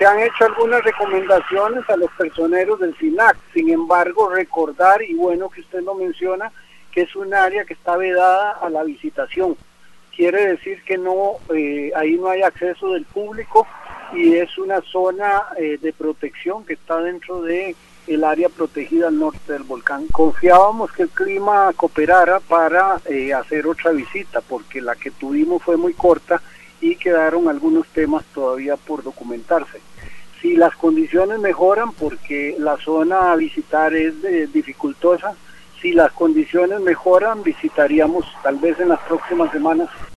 se han hecho algunas recomendaciones a los personeros del SINAC. Sin embargo, recordar, y bueno que usted lo menciona, que es un área que está vedada a la visitación. Quiere decir que no, ahí no hay acceso del público y es una zona de protección que está dentro de el área protegida al norte del volcán. Confiábamos que el clima cooperara para hacer otra visita, porque la que tuvimos fue muy corta y quedaron algunos temas todavía por documentarse. Si las condiciones mejoran, porque la zona a visitar es dificultosa, si las condiciones mejoran, visitaríamos tal vez en las próximas semanas